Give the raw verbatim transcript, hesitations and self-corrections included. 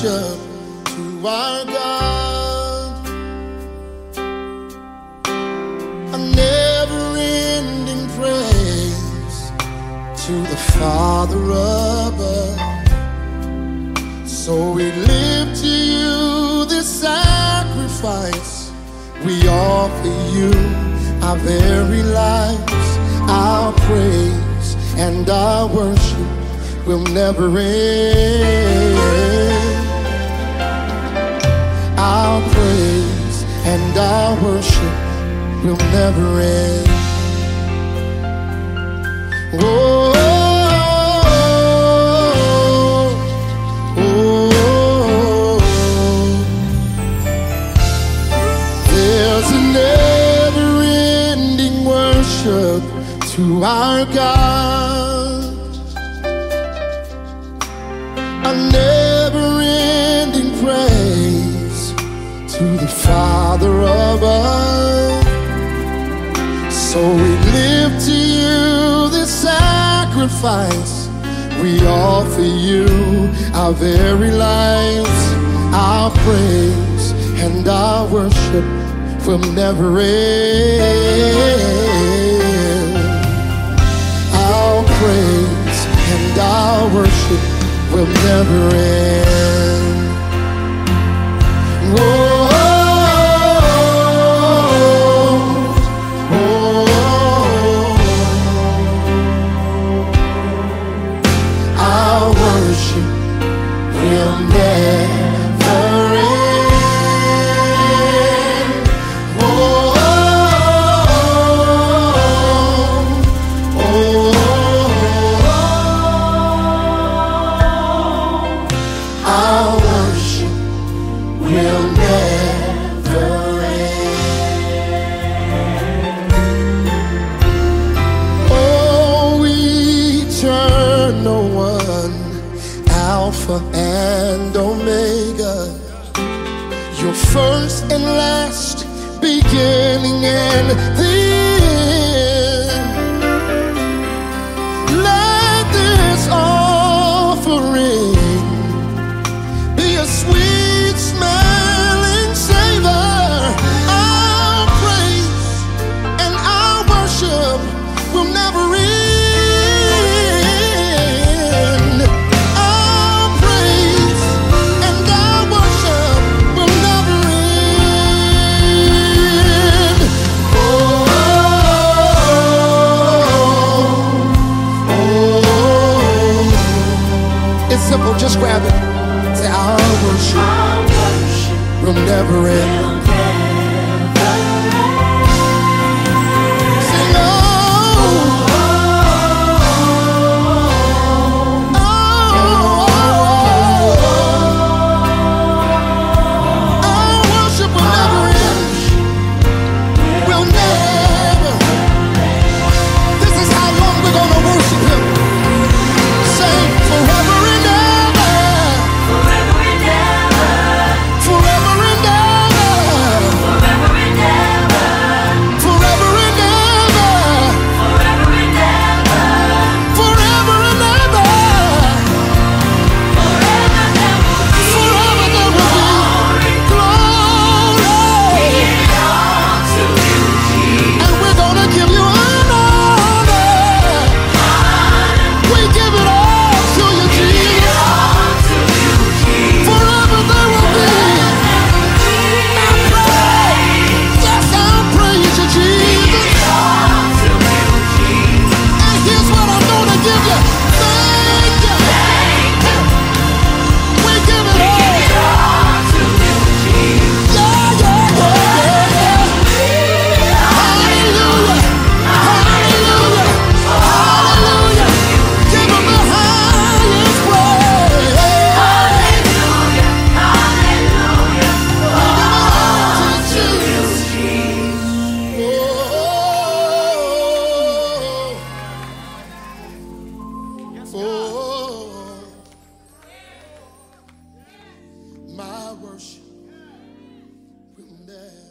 worship to our God, a never-ending praise to the Father above. So we live to you this sacrifice. We offer you our very lives. Our praise and our worship will never end. Our praise and our worship will never end. Whoa. To our God, a never-ending praise to the Father above. So we live to you this sacrifice. We offer you our very lives. Our praise and our worship will never end. Our praise and our worship will never end. Whoa, oh, our worship will never end. Whoa, our worship will never end. Oh, eternal one, Alpha and Omega, your first and last, beginning and the end. Let this offering sweet smelling savor. Our praise and our worship will never end. Our praise and our worship will never end. Oh, oh, oh. It's simple, just grab it. Say, our worship, our worship will never end. Say, no. Oh, our worship will never end. Will never. This is how long we're gonna worship Him. Say, forever and ever. My worship will never